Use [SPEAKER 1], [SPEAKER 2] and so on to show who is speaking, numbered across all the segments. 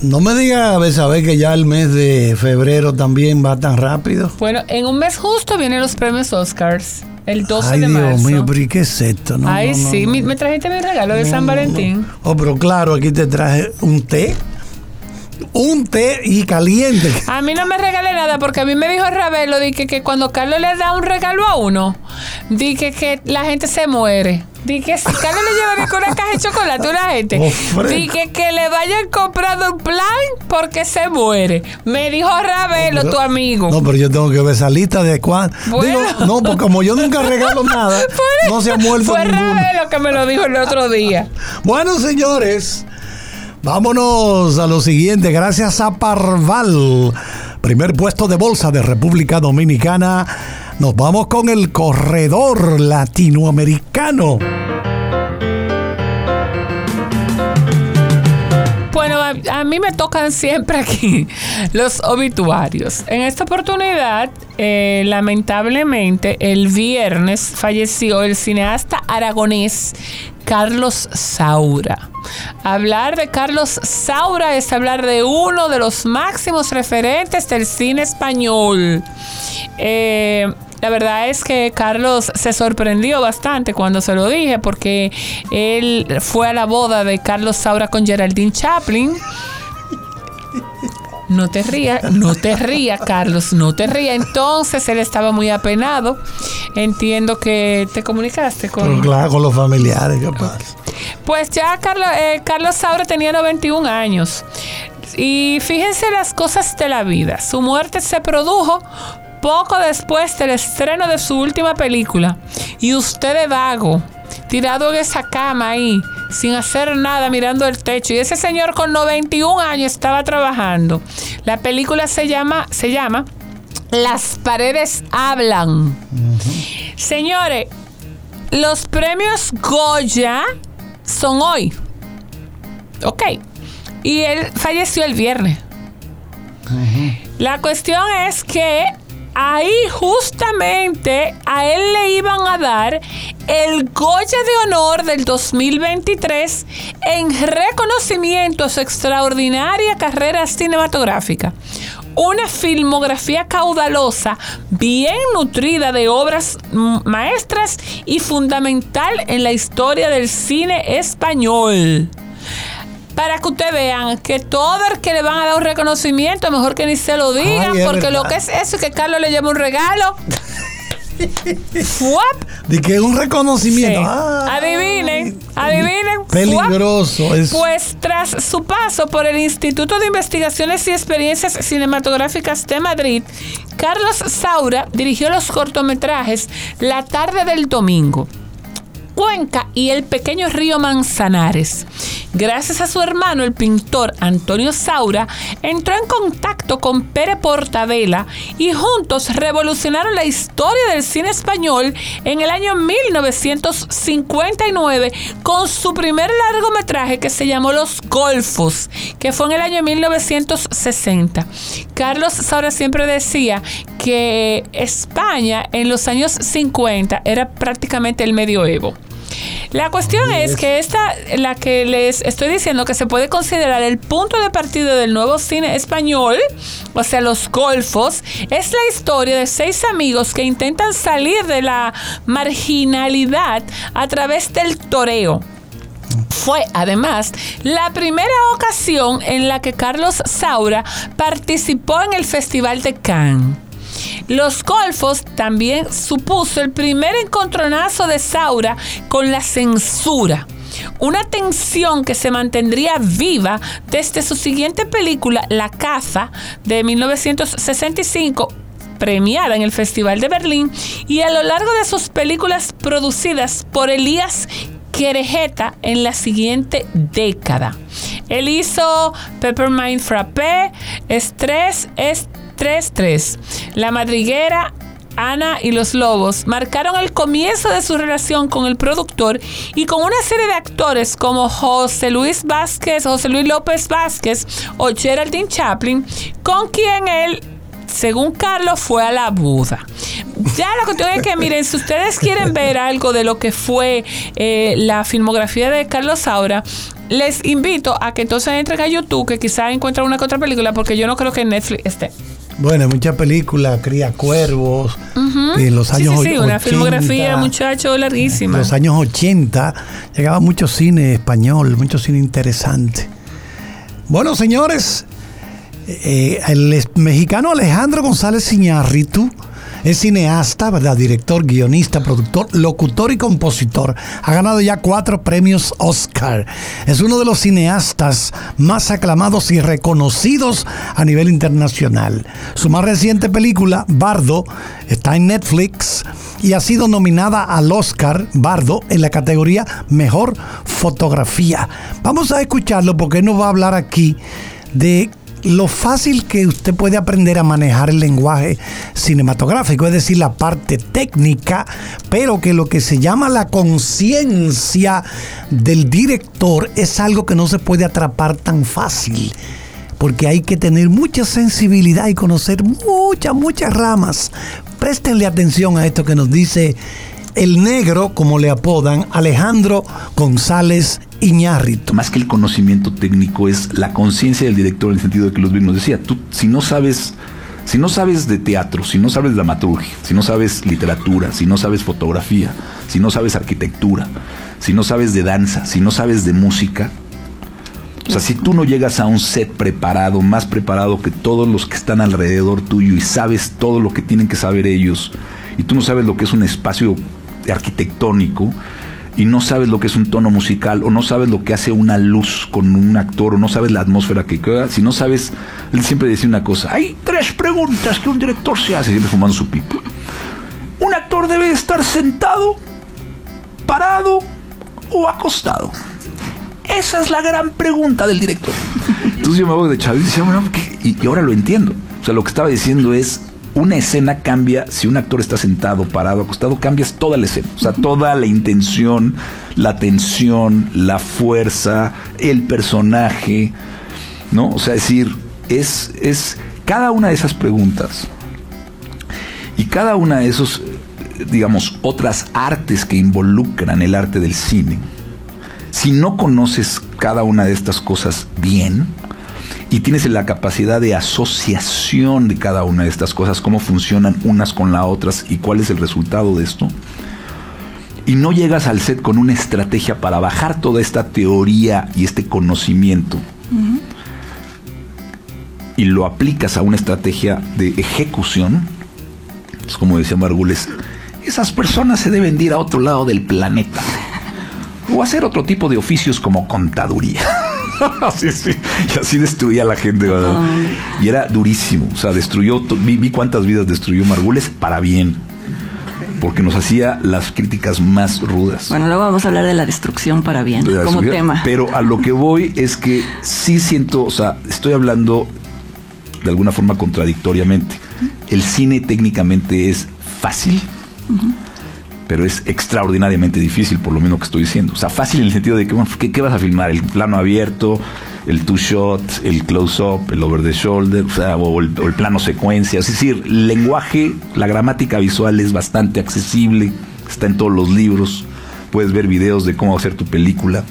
[SPEAKER 1] No me digas, Betsabé, que ya el mes de febrero también va tan rápido.
[SPEAKER 2] Bueno, en un mes justo vienen los premios Oscars. El 12 de
[SPEAKER 1] Ay,
[SPEAKER 2] marzo.
[SPEAKER 1] Dios mío, pero ¿y qué es esto? No,
[SPEAKER 2] Ay,
[SPEAKER 1] no,
[SPEAKER 2] sí,
[SPEAKER 1] no.
[SPEAKER 2] me trajiste mi regalo de San Valentín.
[SPEAKER 1] Oh, pero claro, aquí te traje un té. Un té y caliente.
[SPEAKER 2] A mí no me regalé nada porque a mí me dijo Ravelo que cuando Carlos le da un regalo a uno, que la gente se muere. Que si Carlos le lleva una caja de chocolate a una gente, que le vayan comprando un plan porque se muere. Me dijo Ravelo, tu amigo.
[SPEAKER 1] No, pero yo tengo que ver esa lista de cuándo.
[SPEAKER 2] Bueno.
[SPEAKER 1] Digo, no, porque como yo nunca regalo nada, no se ha muerto
[SPEAKER 2] Fue
[SPEAKER 1] ninguno.
[SPEAKER 2] Ravelo que me lo dijo el otro día.
[SPEAKER 1] Bueno, señores, vámonos a lo siguiente. Gracias a Parval, primer puesto de bolsa de República Dominicana. Nos vamos con el corredor latinoamericano.
[SPEAKER 2] Bueno, a mí me tocan siempre aquí los obituarios. En esta oportunidad, lamentablemente, el viernes falleció el cineasta aragonés Carlos Saura. Hablar de Carlos Saura es hablar de uno de los máximos referentes del cine español. La verdad es que Carlos se sorprendió bastante cuando se lo dije, porque él fue a la boda de Carlos Saura con Geraldine Chaplin. No te rías, Carlos, no te rías. Entonces él estaba muy apenado. Entiendo que te comunicaste con...
[SPEAKER 1] Pero claro, con los familiares, ¿qué pasa?
[SPEAKER 2] Pues ya Carlos Saura tenía 91 años. Y fíjense las cosas de la vida. Su muerte se produjo poco después del estreno de su última película. Y usted de vago, tirado en esa cama ahí, sin hacer nada, mirando el techo. Y ese señor con 91 años estaba trabajando. La película se llama Las paredes hablan. Uh-huh. Señores, los premios Goya son hoy. Ok. Y él falleció el viernes. Uh-huh. La cuestión es que ahí justamente a él le iban a dar el Goya de Honor del 2023 en reconocimiento a su extraordinaria carrera cinematográfica. Una filmografía caudalosa, bien nutrida de obras maestras y fundamental en la historia del cine español. Para que ustedes vean que todo el que le van a dar un reconocimiento, mejor que ni se lo digan, porque lo que es eso es que Carlos le lleva un regalo.
[SPEAKER 1] De que un reconocimiento.
[SPEAKER 2] Sí. Adivinen.
[SPEAKER 1] Peligroso.
[SPEAKER 2] Pues tras su paso por el Instituto de Investigaciones y Experiencias Cinematográficas de Madrid, Carlos Saura dirigió los cortometrajes La tarde del domingo, Cuenca y El pequeño río Manzanares. Gracias a su hermano, el pintor Antonio Saura, entró en contacto con Pere Portavela y juntos revolucionaron la historia del cine español en el año 1959 con su primer largometraje que se llamó Los Golfos, que fue en el año 1960. Carlos Saura siempre decía que España en los años 50 era prácticamente el medioevo. La cuestión es que la que les estoy diciendo que se puede considerar el punto de partida del nuevo cine español, o sea, Los Golfos, es la historia de 6 amigos que intentan salir de la marginalidad a través del toreo. Fue, además, la primera ocasión en la que Carlos Saura participó en el Festival de Cannes. Los Golfos también supuso el primer encontronazo de Saura con la censura. Una tensión que se mantendría viva desde su siguiente película, La caza, de 1965, premiada en el Festival de Berlín, y a lo largo de sus películas producidas por Elías Querejeta en la siguiente década. Él hizo Peppermint Frappé, Estrés, 3-3. La Madriguera, Ana y los Lobos marcaron el comienzo de su relación con el productor y con una serie de actores como José Luis López Vázquez o Geraldine Chaplin, con quien él según Carlos, fue a la Buda. Ya la cuestión es que, miren, si ustedes quieren ver algo de lo que fue la filmografía de Carlos Saura, les invito a que entonces entren a YouTube, que quizás encuentren una que otra película, porque yo no creo que en Netflix esté.
[SPEAKER 1] Bueno, muchas películas, Cría Cuervos, en los años 80.
[SPEAKER 2] Una filmografía, muchacho, larguísima.
[SPEAKER 1] En los años 80 llegaba mucho cine español, mucho cine interesante. Bueno, señores, el mexicano Alejandro González Iñárritu es cineasta, ¿verdad? Director, guionista, productor, locutor y compositor. Ha ganado ya 4 premios Oscar. Es uno de los cineastas más aclamados y reconocidos a nivel internacional. Su más reciente película, Bardo, está en Netflix y ha sido nominada al Oscar Bardo en la categoría Mejor Fotografía. Vamos a escucharlo porque él nos va a hablar aquí de lo fácil que usted puede aprender a manejar el lenguaje cinematográfico, es decir, la parte técnica, pero que lo que se llama la conciencia del director es algo que no se puede atrapar tan fácil, porque hay que tener mucha sensibilidad y conocer muchas ramas. Préstenle atención a esto que nos dice el negro, como le apodan, Alejandro González Iñárritu.
[SPEAKER 3] Más que el conocimiento técnico es la conciencia del director, en el sentido de que Luis nos decía, tú si no sabes de teatro, si no sabes dramaturgia, si no sabes literatura, si no sabes fotografía, si no sabes arquitectura, si no sabes de danza, si no sabes de música, o sea, si tú no llegas a un set preparado, más preparado que todos los que están alrededor tuyo y sabes todo lo que tienen que saber ellos, y tú no sabes lo que es un espacio arquitectónico, y no sabes lo que es un tono musical, o no sabes lo que hace una luz con un actor, o no sabes la atmósfera que queda, si no sabes, él siempre decía una cosa: hay 3 preguntas que un director se hace, siempre fumando su pipa. Un actor debe estar sentado, parado o acostado. Esa es la gran pregunta del director. Entonces yo me voy de chavito y decía, bueno, y ahora lo entiendo. O sea, lo que estaba diciendo es, una escena cambia, si un actor está sentado, parado, acostado, cambias toda la escena. O sea, toda la intención, la tensión, la fuerza, el personaje, ¿no? O sea, es decir, es cada una de esas preguntas y cada una de esos, digamos, otras artes que involucran el arte del cine. Si no conoces cada una de estas cosas bien, y tienes la capacidad de asociación de cada una de estas cosas, cómo funcionan unas con las otras y cuál es el resultado de esto, y no llegas al set con una estrategia para bajar toda esta teoría y este conocimiento, y lo aplicas a una estrategia de ejecución, es como decía Margules, esas personas se deben de ir a otro lado del planeta o hacer otro tipo de oficios como contaduría. Sí. Y así destruía a la gente, ¿verdad? Y era durísimo. O sea, destruyó, vi cuántas vidas destruyó Margules para bien, porque nos hacía las críticas más rudas.
[SPEAKER 4] Bueno, luego vamos a hablar de la destrucción para bien, como tema.
[SPEAKER 3] Pero a lo que voy es que sí siento, o sea, estoy hablando de alguna forma contradictoriamente. El cine técnicamente es fácil, pero es extraordinariamente difícil, por lo mismo que estoy diciendo. O sea, fácil en el sentido de que, bueno, ¿qué vas a filmar? El plano abierto, el two-shot, el close-up, el over the shoulder, o sea, o el plano secuencia. Es decir, el lenguaje, la gramática visual es bastante accesible, está en todos los libros, puedes ver videos de cómo hacer tu película.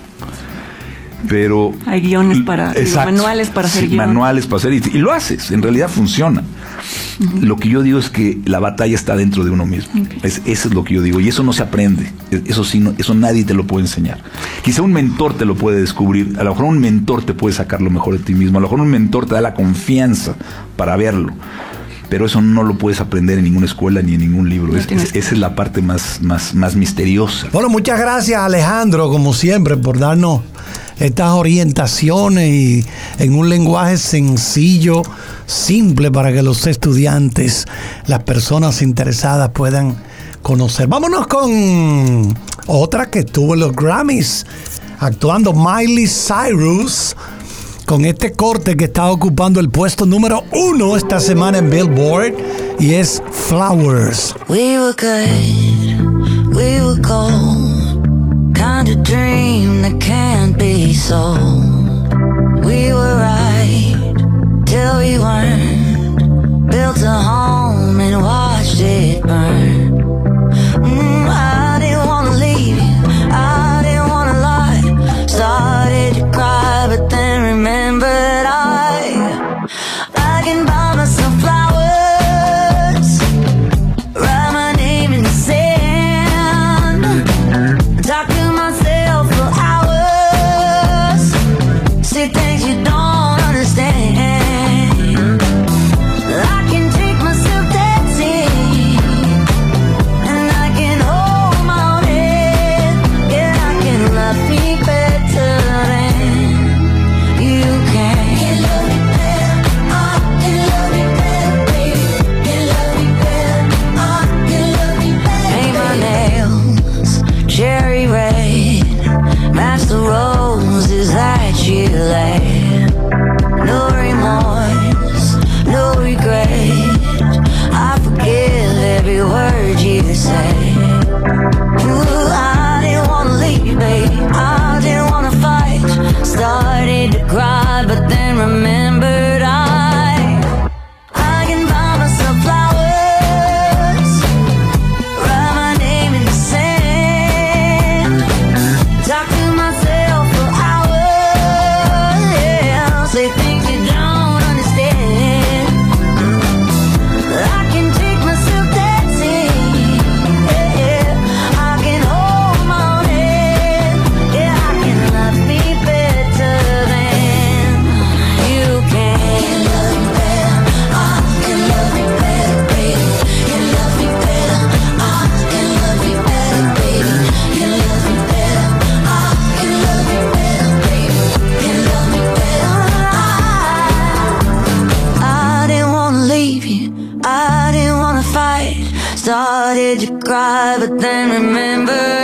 [SPEAKER 3] Pero
[SPEAKER 4] hay guiones para, manuales para hacer guiones.
[SPEAKER 3] Manuales para hacer, y lo haces, en realidad funciona. Lo que yo digo es que la batalla está dentro de uno mismo. Eso es lo que yo digo, y eso no se aprende. Eso sí, eso nadie te lo puede enseñar. Quizá un mentor te lo puede descubrir, a lo mejor un mentor te puede sacar lo mejor de ti mismo, a lo mejor un mentor te da la confianza para verlo, pero eso no lo puedes aprender en ninguna escuela ni en ningún libro. Esa es la parte más misteriosa.
[SPEAKER 1] Bueno, muchas gracias, Alejandro, como siempre, por darnos estas orientaciones y en un lenguaje sencillo, simple, para que los estudiantes, las personas interesadas puedan conocer. Vámonos con otra que estuvo en los Grammys, actuando Miley Cyrus, con este corte que está ocupando el puesto número 1 esta semana en Billboard, y es Flowers.
[SPEAKER 5] We were good, we were gold, kind of dream that can't be sold. We were right till we weren't, can buy myself flowers, write my name in the sand, talk to myself for hours, say things you don't understand. I can take myself dancing, and I can hold my own head. Yeah, I can love me better than you can. Can love me better, can love me better, baby. Can love me better, can love me better. Paint my nails cherry red, match the roses that you laid. No remorse, no regret, I forgive every word you say. Ooh, I didn't wanna leave, babe, I didn't wanna fight. Started to cry, but then remembered I can buy myself flowers, write my name in the sand, talk to myself for hours, yeah, say things you don't understand. I can take myself dancing, yeah, I can hold my own head, yeah, I can love me better than you can. Can love me better, can love me better, baby. Can love me better, can love me better, baby. Can love me better, can love me better, baby. Can love me better. I didn't wanna leave you, I didn't wanna fight. Started to cry, but then remembered